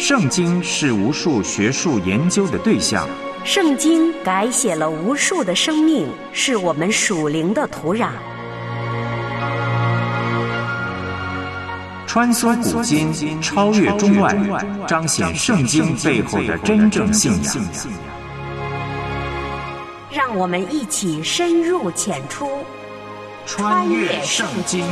圣经是无数学术研究的对象， 圣经改写了无数的生命，是我们属灵的土壤。 穿梭古今，超越中外，彰显圣经背后的真正信仰。 让我们一起深入浅出， 穿越圣经。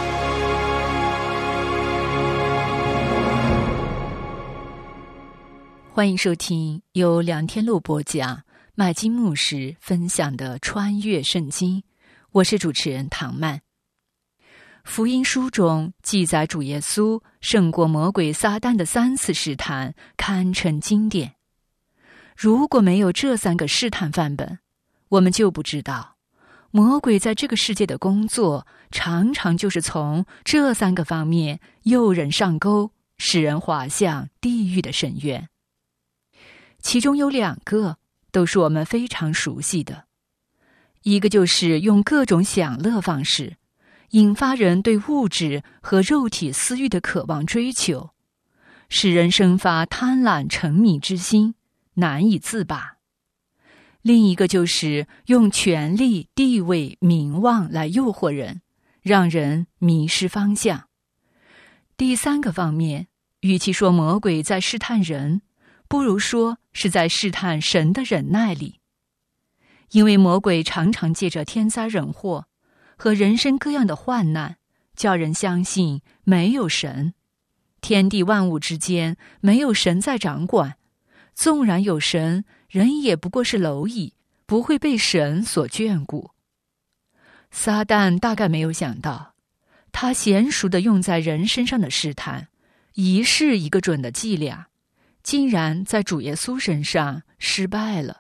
欢迎收听由梁天路播讲、麦金牧师分享的《穿越圣经》，我是主持人唐曼。福音书中记载主耶稣胜过魔鬼撒旦的3次试探，堪称经典。如果没有这3个试探范本，我们就不知道魔鬼在这个世界的工作常常就是从这3个方面诱人上钩，使人滑向地狱的深渊。其中有2个都是我们非常熟悉的，一个就是用各种享乐方式引发人对物质和肉体私欲的渴望追求，使人生发贪婪沉迷之心，难以自拔。另一个就是用权力、地位、名望来诱惑人，让人迷失方向。第3个方面，与其说魔鬼在试探人，不如说是在试探神的忍耐力。因为魔鬼常常借着天灾人祸和人生各样的患难，叫人相信没有神，天地万物之间没有神在掌管，纵然有神，人也不过是蝼蚁，不会被神所眷顾。撒旦大概没有想到，他娴熟地用在人身上的试探，一试一个准的伎俩，竟然在主耶稣身上失败了。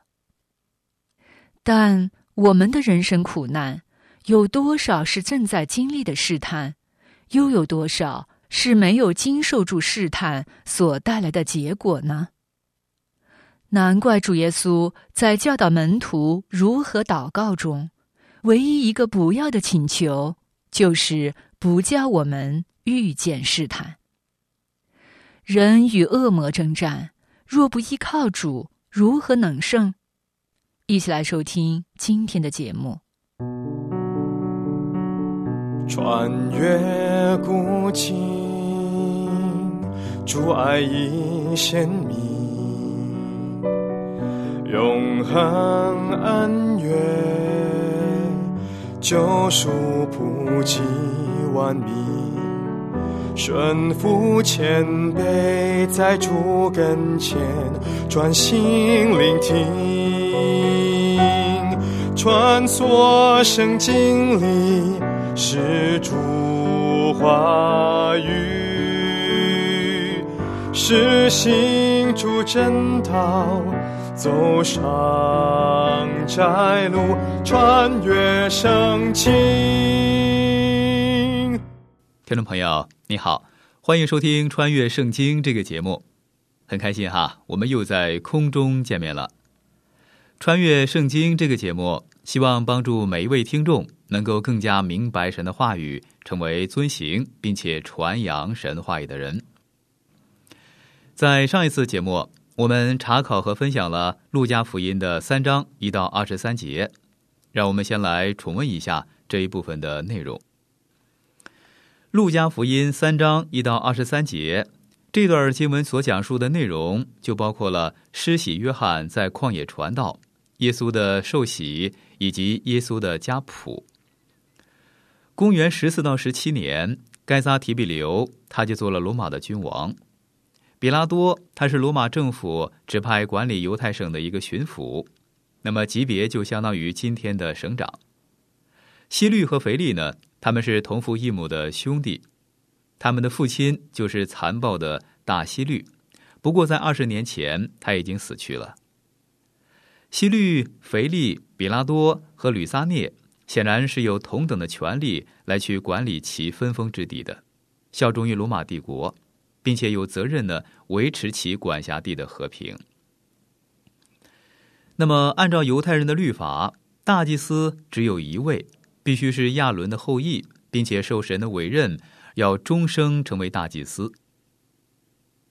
但我们的人生苦难，有多少是正在经历的试探，又有多少是没有经受住试探所带来的结果呢？难怪主耶稣在教导门徒如何祷告中，唯一一个不要的请求，就是不叫我们遇见试探。人与恶魔征战，若不依靠主，如何能胜？一起来收听今天的节目。 穿越古今，主爱已显明，永恒恩怨，救赎普及万民，顺服谦卑，在主跟前专心聆听，穿梭圣经里是主话语，实行主真道，走上窄路，穿越圣经。 听众朋友你好，欢迎收听穿越圣经这个节目，很开心哈，我们又在空中见面了。穿越圣经这个节目希望帮助每一位听众能够更加明白神的话语，成为遵行并且传扬神话语的人。在上一次节目，我们查考和分享了路加福音的3章1到23节，让我们先来重温一下这一部分的内容。路加福音3章1到23节，这段经文所讲述的内容就包括了施洗约翰在旷野传道，耶稣的受洗以及耶稣的家谱。公元14到17年，该撒提比留他就做了罗马的君王。比拉多他是罗马政府指派管理犹太省的一个巡抚，那么级别就相当于今天的省长。希律和腓力呢，他们是同父异母的兄弟，他们的父亲就是残暴的大希律，不过在20年前他已经死去了。希律、腓力、比拉多和吕撒涅显然是有同等的权利来去管理其分封之地的，效忠于罗马帝国，并且有责任呢维持其管辖地的和平。那么按照犹太人的律法，大祭司只有一位，必须是亚伦的后裔，并且受神的委任，要终生成为大祭司。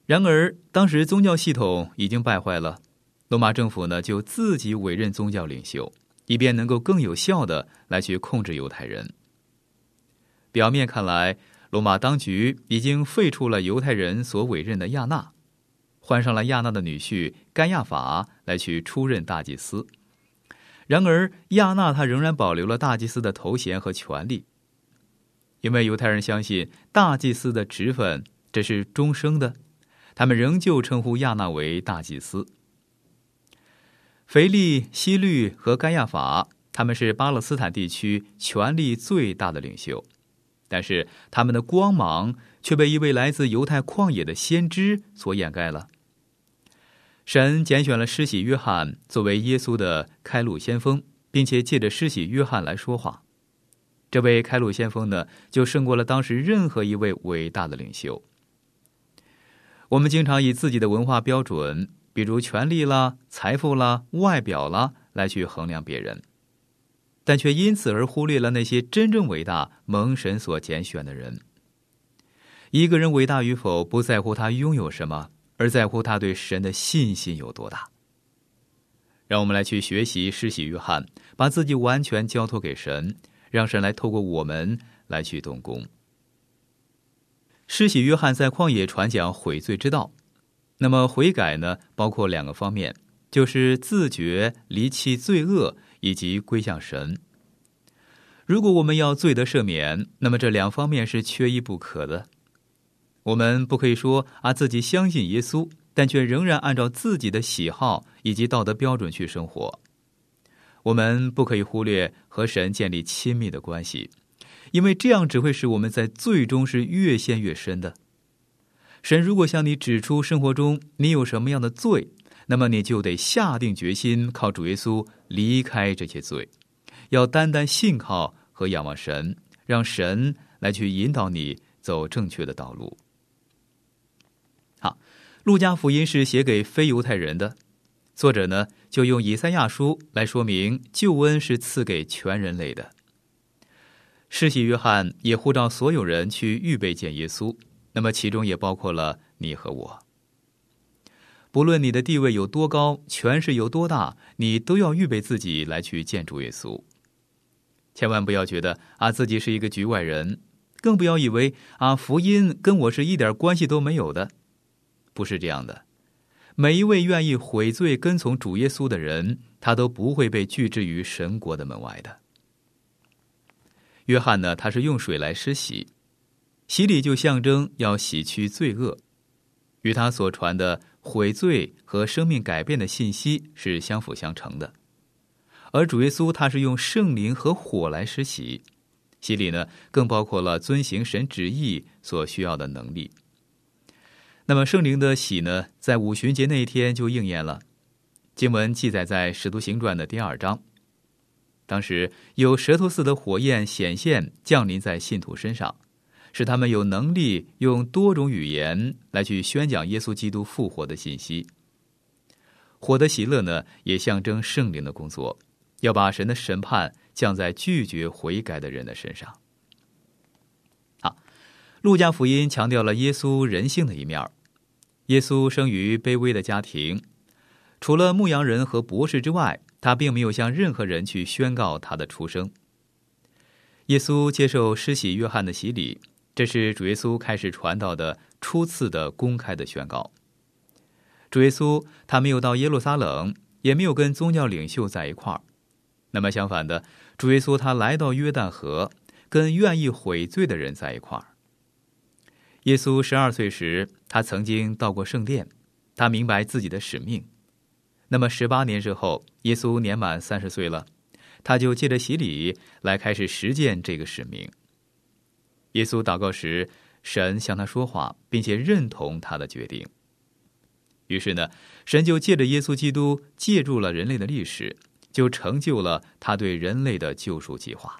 然而当时宗教系统已经败坏了，罗马政府呢就自己委任宗教领袖，以便能够更有效地来去控制犹太人。表面看来，罗马当局已经废除了犹太人所委任的亚纳，换上了亚纳的女婿该亚法来去出任大祭司。然而亚纳他仍然保留了大祭司的头衔和权力，因为犹太人相信大祭司的职分这是终生的，他们仍旧称呼亚纳为大祭司。腓利、希律和该亚法，他们是巴勒斯坦地区权力最大的领袖，但是他们的光芒却被一位来自犹太旷野的先知所掩盖了。神拣选了施洗约翰作为耶稣的开路先锋，并且借着施洗约翰来说话。这位开路先锋呢，就胜过了当时任何一位伟大的领袖。我们经常以自己的文化标准，比如权力啦、财富啦、外表啦，来去衡量别人，但却因此而忽略了那些真正伟大、蒙神所拣选的人。一个人伟大与否，不在乎他拥有什么，而在乎他对神的信心有多大。让我们来去学习施洗约翰，把自己完全交托给神，让神来透过我们来去动工。施洗约翰在旷野传讲悔罪之道，那么悔改呢，包括两个方面，就是自觉离弃罪恶以及归向神。如果我们要罪得赦免，那么这两方面是缺一不可的。我们不可以说自己相信耶稣，但却仍然按照自己的喜好以及道德标准去生活。我们不可以忽略和神建立亲密的关系，因为这样只会使我们在罪中是越陷越深的。神如果向你指出生活中你有什么样的罪，那么你就得下定决心靠主耶稣离开这些罪，要单单信靠和仰望神，让神来去引导你走正确的道路。好，路加福音是写给非犹太人的，作者呢就用以赛亚书来说明救恩是赐给全人类的。施洗约翰也呼召所有人去预备见耶稣，那么其中也包括了你和我。不论你的地位有多高，权势有多大，你都要预备自己来去见主耶稣。千万不要觉得自己是一个局外人，更不要以为福音跟我是一点关系都没有的。不是这样的，每一位愿意悔罪跟从主耶稣的人，他都不会被拒之于神国的门外的。约翰呢，他是用水来施洗，洗礼就象征要洗去罪恶，与他所传的悔罪和生命改变的信息是相辅相成的。而主耶稣他是用圣灵和火来施洗，洗礼呢更包括了遵行神旨意所需要的能力。那么圣灵的洗呢，在五旬节那一天就应验了。经文记载在使徒行传的第2章。当时有舌头似的火焰显现降临在信徒身上，使他们有能力用多种语言来去宣讲耶稣基督复活的信息。火的喜乐呢，也象征圣灵的工作，要把神的审判降在拒绝悔改的人的身上。好，路加福音强调了耶稣人性的一面。耶稣生于卑微的家庭，除了牧羊人和博士之外，他并没有向任何人去宣告他的出生。耶稣接受施洗约翰的洗礼，这是主耶稣开始传道的初次的公开的宣告。主耶稣他没有到耶路撒冷，也没有跟宗教领袖在一块儿。那么相反的，主耶稣他来到约旦河，跟愿意悔罪的人在一块儿。耶稣12岁时，他曾经到过圣殿，他明白自己的使命。那么18年之后，耶稣年满30岁了，他就借着洗礼来开始实践这个使命。耶稣祷告时，神向他说话，并且认同他的决定。于是呢，神就借着耶稣基督介入了人类的历史，就成就了他对人类的救赎计划。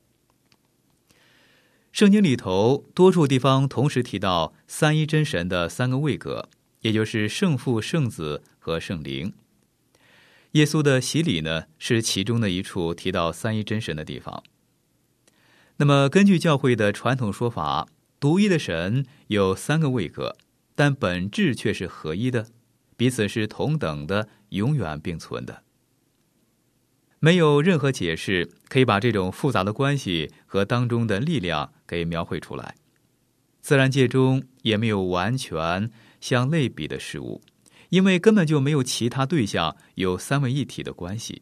圣经里头多处地方同时提到三一真神的3个位格，也就是圣父、圣子和圣灵。耶稣的洗礼呢，是其中的一处提到三一真神的地方。那么根据教会的传统说法，独一的神有3个位格， 但本质却是合一的，彼此是同等的，永远并存的。没有任何解释可以把这种复杂的关系和当中的力量给描绘出来。自然界中也没有完全相类比的事物，因为根本就没有其他对象有三位一体的关系。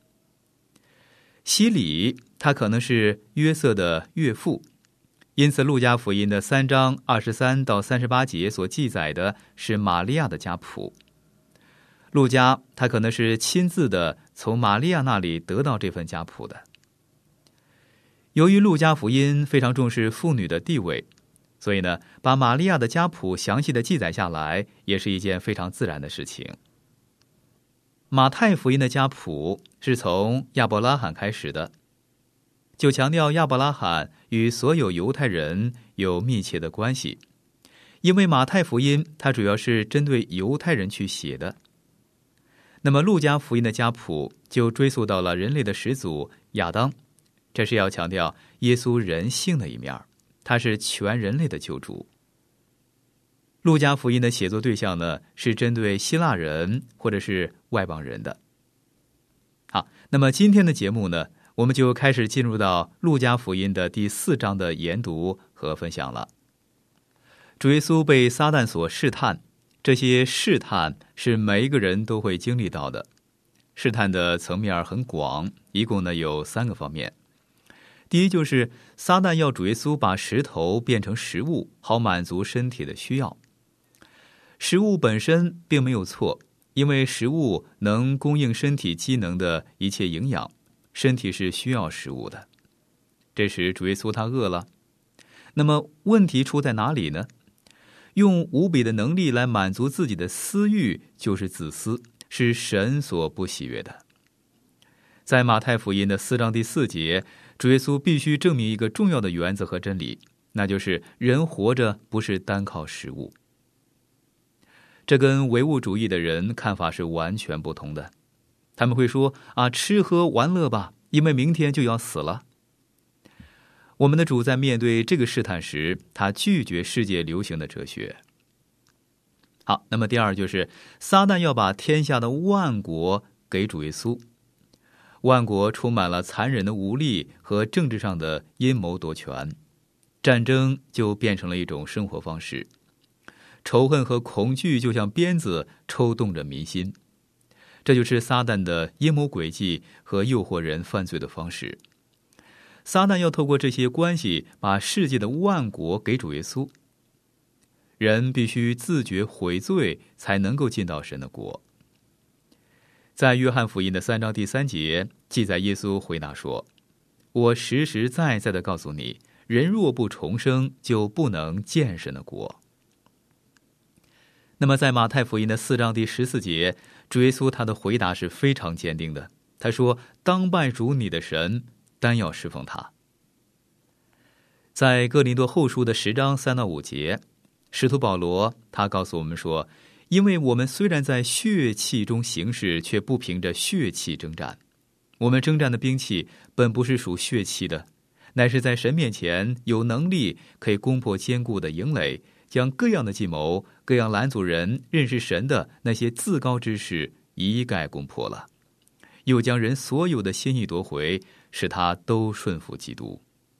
希里他可能是约瑟的岳父，因此路加福音的3章23到38节所记载的是玛利亚的家谱。路加他可能是亲自的从玛利亚那里得到这份家谱的。由于路加福音非常重视妇女的地位，所以呢，把玛利亚的家谱详细的记载下来也是一件非常自然的事情。马太福音的家谱是从亚伯拉罕开始的，就强调亚伯拉罕与所有犹太人有密切的关系，因为马太福音它主要是针对犹太人去写的。那么路加福音的家谱就追溯到了人类的始祖亚当，这是要强调耶稣人性的一面，他是全人类的救主。路加福音的写作对象呢，是针对希腊人或者是外邦人的。好，那么今天的节目呢，我们就开始进入到路加福音的第4章的研读和分享了。主耶稣被撒旦所试探，这些试探是每一个人都会经历到的。试探的层面很广，一共呢有3个方面。第一就是撒旦要主耶稣把石头变成食物，好满足身体的需要。食物本身并没有错，因为食物能供应身体机能的一切营养，身体是需要食物的。这时主耶稣他饿了，那么问题出在哪里呢？用无比的能力来满足自己的私欲就是自私，是神所不喜悦的。在马太福音的4章第4节，主耶稣必须证明一个重要的原则和真理，那就是人活着不是单靠食物。这跟唯物主义的人看法是完全不同的。他们会说吃喝玩乐吧，因为明天就要死了。我们的主在面对这个试探时，他拒绝世界流行的哲学。好，那么第二就是撒旦要把天下的万国给主耶稣。万国充满了残忍的武力和政治上的阴谋夺权，战争就变成了一种生活方式，仇恨和恐惧就像鞭子抽动着民心。这就是撒旦的阴谋诡计和诱惑人犯罪的方式。撒旦要透过这些关系把世界的万国给主耶稣。人必须自觉悔罪才能够进到神的国。在约翰福音的3章第3节记载，耶稣回答说：我实实在在地告诉你，人若不重生，就不能见神的国。那么在马太福音的4章第14节，主耶稣他的回答是非常坚定的，他说：当拜主你的神，单要侍奉他。在哥林多后书的10章3到5节，使徒保罗他告诉我们说：因为我们虽然在血气中行事，却不凭着血气征战。我们征战的兵器本不是属血气的，乃是在神面前有能力可以攻破坚固的营垒，将各样的计谋、各样拦阻人认识神的那些自高之事一概攻破了，又将人所有的心意夺回，使他都顺服基督。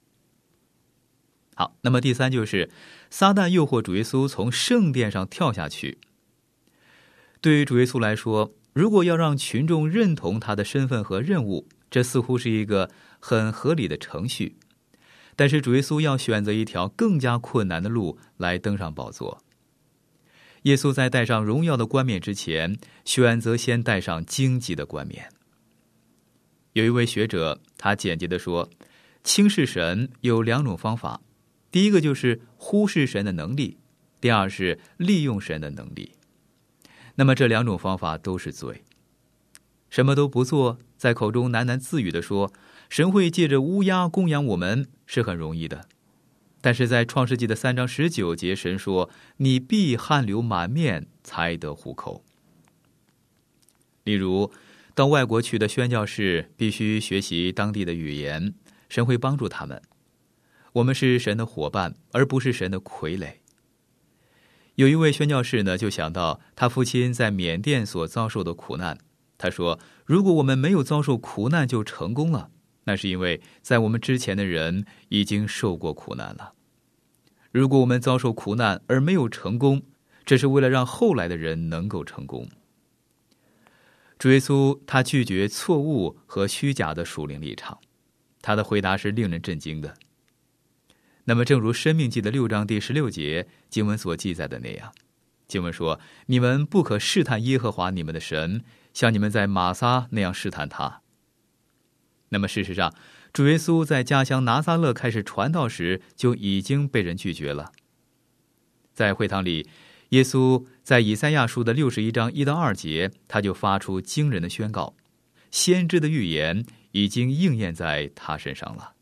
好，那么第三就是撒旦诱惑主耶稣从圣殿上跳下去。对于主耶稣来说，如果要让群众认同他的身份和任务，这似乎是一个很合理的程序。但是主耶稣要选择一条更加困难的路来登上宝座。耶稣在戴上荣耀的冠冕之前，选择先戴上荆棘的冠冕。有一位学者他简洁地说，轻视神有2种方法，第一个就是忽视神的能力，第二是利用神的能力。那么这2种方法都是罪。什么都不做，在口中喃喃自语地说神会借着乌鸦供养我们，是很容易的。但是在创世纪的3章19节，神说你必汗流满面才得糊口。例如到外国去的宣教士必须学习当地的语言，神会帮助他们。我们是神的伙伴，而不是神的傀儡。 有一位宣教士呢，就想到他父亲在缅甸所遭受的苦难。他说，如果我们没有遭受苦难就成功了，那是因为在我们之前的人已经受过苦难了。如果我们遭受苦难而没有成功，这是为了让后来的人能够成功。主耶稣他拒绝错误和虚假的属灵立场，他的回答是令人震惊的。那么正如申命记的6章第16节经文所记载的那样，经文说，你们不可试探耶和华你们的神，像你们在玛撒那样试探他。那么事实上，主耶稣在家乡拿撒勒开始传道时就已经被人拒绝了。在会堂里，耶稣在以赛亚书的61章1到2节，他就发出惊人的宣告，先知的预言已经应验在他身上了。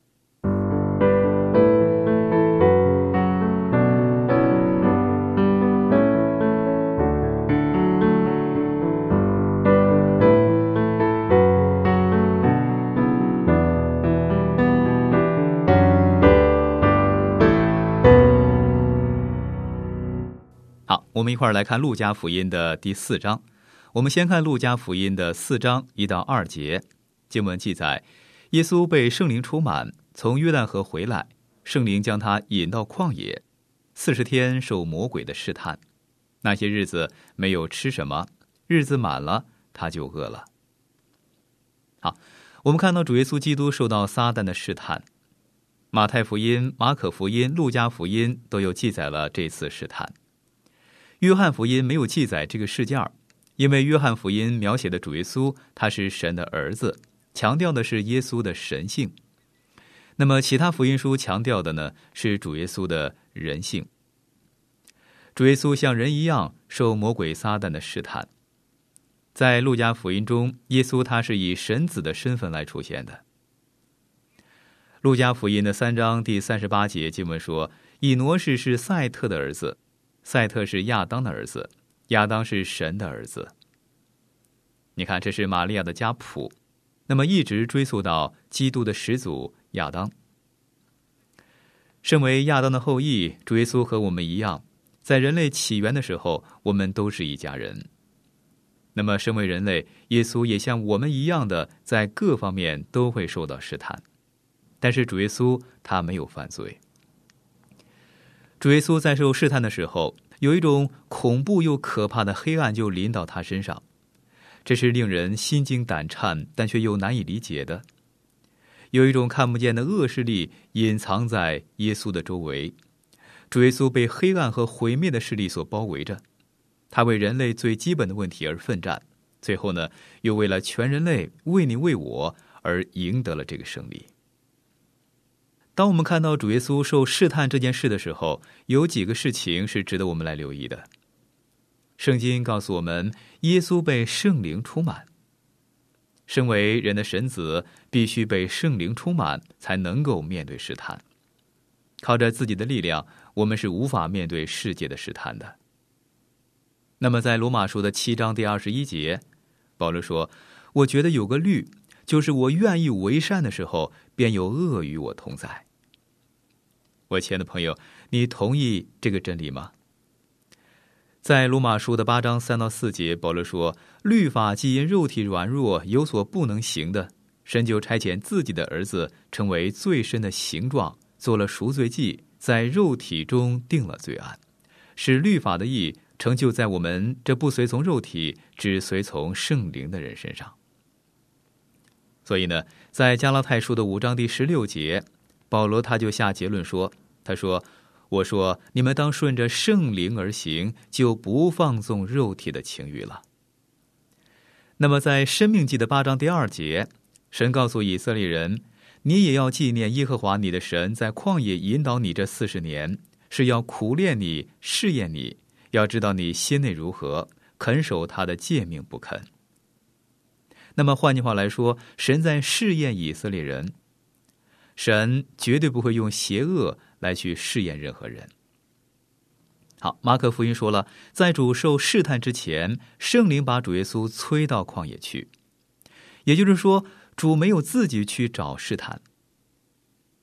好，我们一块儿来看路加福音的第4章。我们先看路加福音的4章1到2节，经文记载，耶稣被圣灵充满，从约旦河回来，圣灵将他引到旷野，40天受魔鬼的试探。那些日子没有吃什么，日子满了，他就饿了。好，我们看到主耶稣基督受到撒旦的试探。马太福音、马可福音、路加福音都有记载了这次试探。约翰福音没有记载这个事件，因为约翰福音描写的主耶稣他是神的儿子，强调的是耶稣的神性。那么其他福音书强调的呢，是主耶稣的人性。主耶稣像人一样受魔鬼撒旦的试探。在路加福音中，耶稣他是以神子的身份来出现的。路加福音的3章第38节经文说，以挪士是赛特的儿子，赛特是亚当的儿子，亚当是神的儿子。你看，这是玛利亚的家谱，那么一直追溯到基督的始祖亚当。身为亚当的后裔，主耶稣和我们一样，在人类起源的时候，我们都是一家人。那么身为人类，耶稣也像我们一样的，在各方面都会受到试探。但是主耶稣他没有犯罪。主耶稣在受试探的时候，有一种恐怖又可怕的黑暗就临到他身上，这是令人心惊胆颤，但却又难以理解的。有一种看不见的恶势力隐藏在耶稣的周围，主耶稣被黑暗和毁灭的势力所包围着，他为人类最基本的问题而奋战，最后呢，又为了全人类，为你为我而赢得了这个胜利。当我们看到主耶稣受试探这件事的时候，有几个事情是值得我们来留意的。圣经告诉我们，耶稣被圣灵充满。身为人的神子，必须被圣灵充满，才能够面对试探。靠着自己的力量，我们是无法面对世界的试探的。那么在罗马书的7章第21节，保罗说，我觉得有个律，就是我愿意为善的时候，便有恶与我同在。我亲爱的朋友，你同意这个真理吗？在罗马书的8章3到4节，保罗说，律法既因肉体软弱有所不能行的，神就差遣自己的儿子成为最深的形状，做了赎罪祭，在肉体中定了罪案，使律法的义成就在我们这不随从肉体只随从圣灵的人身上。所以呢，在加拉太书的5章第16节，保罗他就下结论说，他说，我说你们当顺着圣灵而行，就不放纵肉体的情欲了。那么在申命记的8章第2节，神告诉以色列人，你也要纪念耶和华你的神在旷野引导你这40年，是要苦练你，试验你，要知道你心内如何，肯守他的诫命不肯。那么换句话来说，神在试验以色列人，神绝对不会用邪恶来去试验任何人。好，马可福音说了，在主受试探之前，圣灵把主耶稣催到旷野去，也就是说，主没有自己去找试探。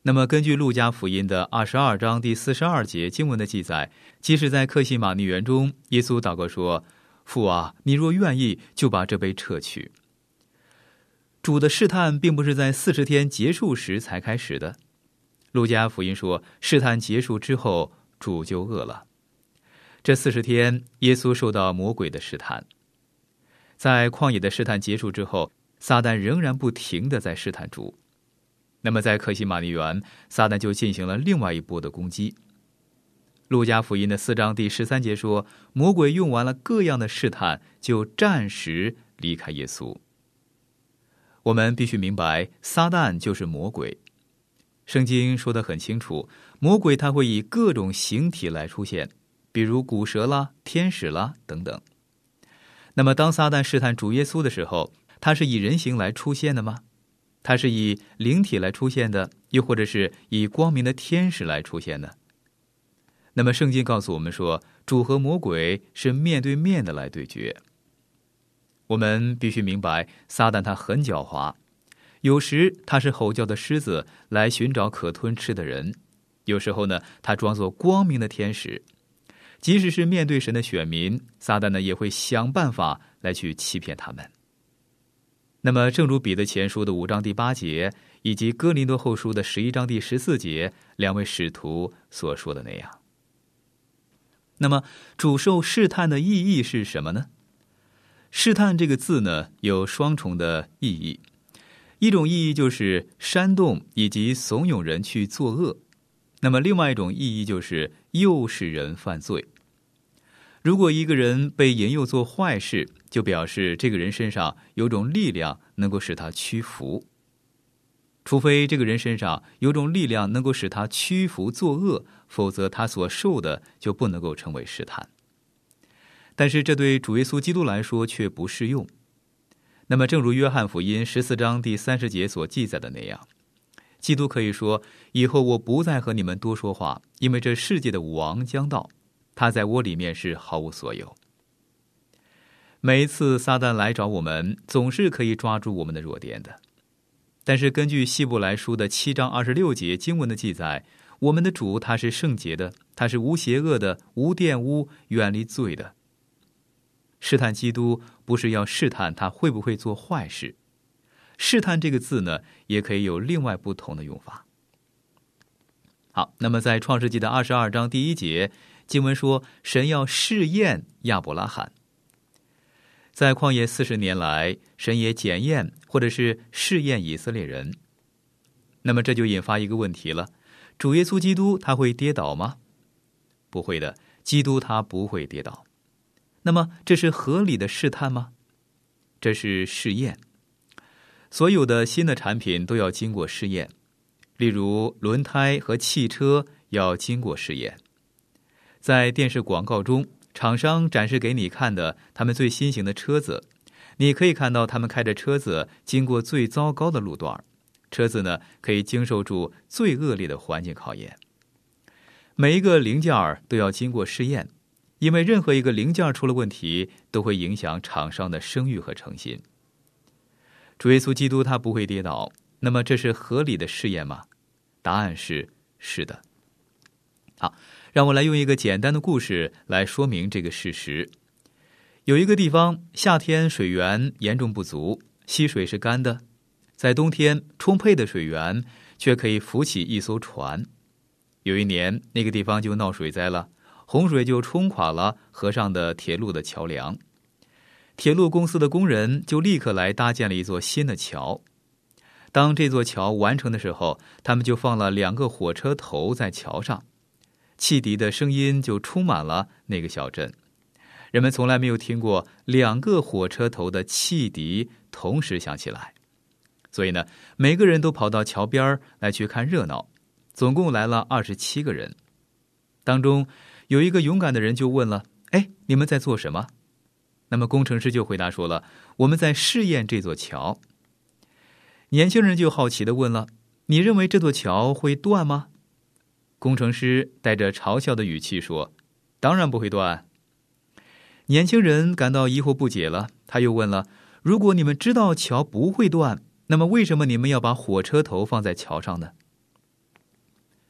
那么根据路加福音的22章第42节经文的记载，即使在客西马尼园中，耶稣祷告说，父啊，你若愿意，就把这杯撤去。主的试探并不是在40天结束时才开始的。路加福音说，试探结束之后，主就饿了。这40天，耶稣受到魔鬼的试探。在旷野的试探结束之后，撒旦仍然不停地在试探主。那么在客西马尼园，撒旦就进行了另外一波的攻击。路加福音的4章第13节说，魔鬼用完了各样的试探，就暂时离开耶稣。我们必须明白，撒旦就是魔鬼。圣经说得很清楚，魔鬼他会以各种形体来出现，比如古蛇啦、天使啦等等。那么当撒旦试探主耶稣的时候，他是以人形来出现的吗？他是以灵体来出现的，又或者是以光明的天使来出现的？那么圣经告诉我们说，主和魔鬼是面对面的来对决。我们必须明白，撒旦他很狡猾，有时他是吼叫的狮子来寻找可吞吃的人，有时候呢，他装作光明的天使。即使是面对神的选民，撒旦呢也会想办法来去欺骗他们。那么正如彼得前书的5章第8节以及哥林多后书的11章第14节两位使徒所说的那样，那么主受试探的意义是什么呢？试探这个字呢，有双重的意义。一种意义就是煽动以及怂恿人去作恶，那么另外一种意义就是诱使人犯罪。如果一个人被引诱做坏事，就表示这个人身上有种力量能够使他屈服。除非这个人身上有种力量能够使他屈服作恶，否则他所受的就不能够成为试探。但是这对主耶稣基督来说却不适用。那么正如约翰福音14章第30节所记载的那样，基督可以说，以后我不再和你们多说话，因为这世界的王将到，他在我里面是毫无所有。每一次撒旦来找我们，总是可以抓住我们的弱点的。但是根据希伯来书的7章26节经文的记载，我们的主他是圣洁的，他是无邪恶的，无玷污，远离罪的。试探基督不是要试探他会不会做坏事，试探这个字呢，也可以有另外不同的用法。好，那么在创世纪的22章第1节经文说，神要试验亚伯拉罕。在旷野40年来，神也检验或者是试验以色列人。那么这就引发一个问题了，主耶稣基督他会跌倒吗？不会的，基督他不会跌倒。那么这是合理的试探吗？这是试验。所有的新的产品都要经过试验，例如轮胎和汽车要经过试验。在电视广告中，厂商展示给你看的他们最新型的车子，你可以看到他们开着车子经过最糟糕的路段，车子呢可以经受住最恶劣的环境考验。每一个零件都要经过试验，因为任何一个零件出了问题，都会影响厂商的声誉和诚信。主耶稣基督他不会跌倒，那么这是合理的试验吗？答案是是的。好，让我来用一个简单的故事来说明这个事实。有一个地方，夏天水源严重不足，溪水是干的，在冬天充沛的水源却可以浮起一艘船。有一年，那个地方就闹水灾了，洪水就冲垮了河上的铁路的桥梁。铁路公司的工人就立刻来搭建了一座新的桥。当这座桥完成的时候，他们就放了2个火车头在桥上，汽笛的声音就充满了那个小镇。人们从来没有听过2个火车头的汽笛同时响起来，所以呢，每个人都跑到桥边来去看热闹。总共来了27个人，当中有一个勇敢的人就问了：哎，你们在做什么？那么工程师就回答说了：我们在试验这座桥。年轻人就好奇地问了：你认为这座桥会断吗？工程师带着嘲笑的语气说：当然不会断。年轻人感到疑惑不解了，他又问了：如果你们知道桥不会断，那么为什么你们要把火车头放在桥上呢？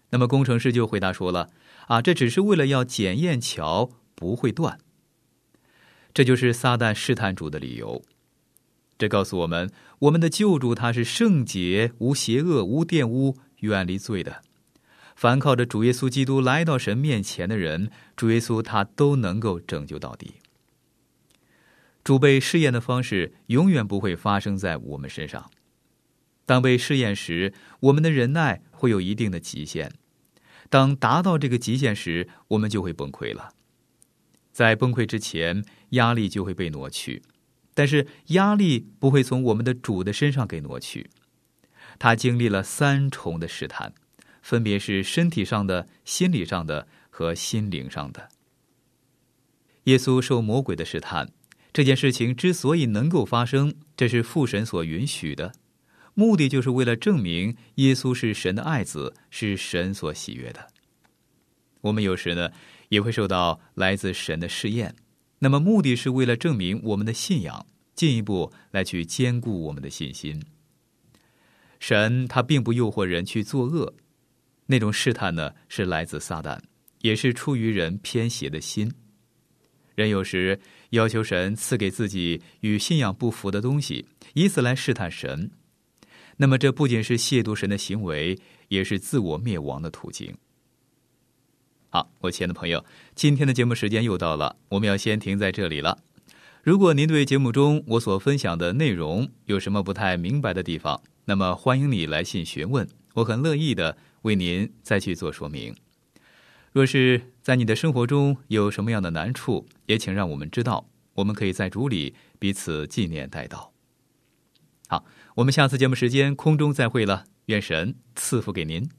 那么工程师就回答说了，这只是为了要检验桥不会断。这就是撒旦试探主的理由。这告诉我们，我们的救主他是圣洁、无邪恶、无玷污、远离罪的。凡靠着主耶稣基督来到神面前的人，主耶稣他都能够拯救到底。主被试验的方式永远不会发生在我们身上。当被试验时，我们的忍耐会有一定的极限。当达到这个极限时，我们就会崩溃了。在崩溃之前，压力就会被挪去，但是压力不会从我们的主的身上给挪去。他经历了3重的试探，分别是身体上的、心理上的和心灵上的。耶稣受魔鬼的试探，这件事情之所以能够发生，这是父神所允许的，目的就是为了证明耶稣是神的爱子，是神所喜悦的。我们有时呢，也会受到来自神的试验，那么目的是为了证明我们的信仰，进一步来去坚固我们的信心。神他并不诱惑人去作恶，那种试探呢，是来自撒旦，也是出于人偏邪的心。人有时要求神赐给自己与信仰不符的东西，以此来试探神。那么这不仅是亵渎神的行为，也是自我灭亡的途径。好，我亲爱的朋友，今天的节目时间又到了，我们要先停在这里了。如果您对节目中我所分享的内容有什么不太明白的地方，那么欢迎你来信询问，我很乐意的为您再去做说明。若是在你的生活中有什么样的难处，也请让我们知道，我们可以在主里彼此纪念代祷。好，我们下次节目时间空中再会了，愿神赐福给您。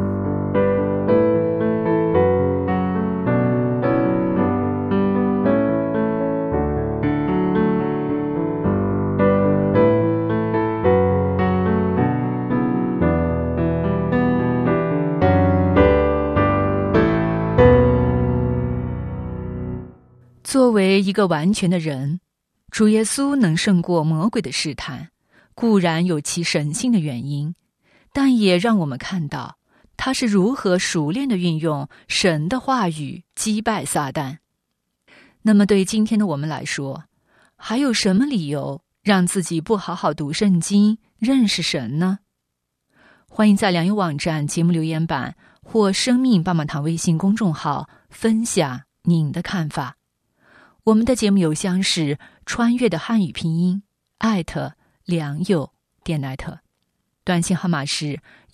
作为一个完全的人，主耶稣能胜过魔鬼的试探，固然有其神性的原因，但也让我们看到他是如何熟练地运用神的话语击败撒旦。那么对今天的我们来说，还有什么理由让自己不好好读圣经，认识神呢？欢迎在良友网站节目留言板或生命棒棒堂微信公众号分享您的看法。我们的节目邮箱是穿越的汉语拼音良友.net， 短信号码是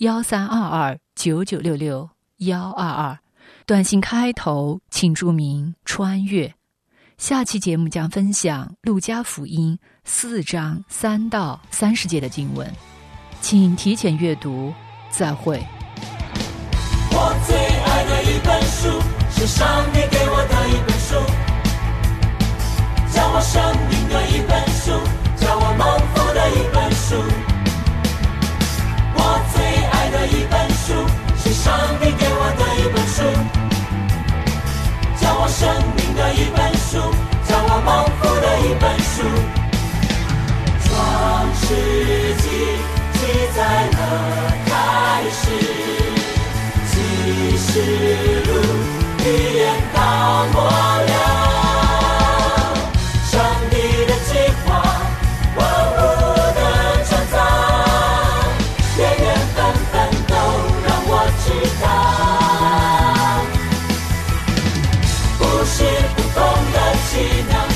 13229966-122，短信开头请注明穿越。下期节目将分享路加福音4章3到30节的经文，请提前阅读。再会。 我最爱的一本书，是上帝给我的一本书，教我生命的一本书，教我蒙福的一本书。我最爱的一本书，是上帝给我的一本书，教我生命的一本书，教我蒙福的一本书。创世纪记载了开始，启示录预言到末了，上帝的计划万物的创造，源源分分都让我知道，不是普通的奇妙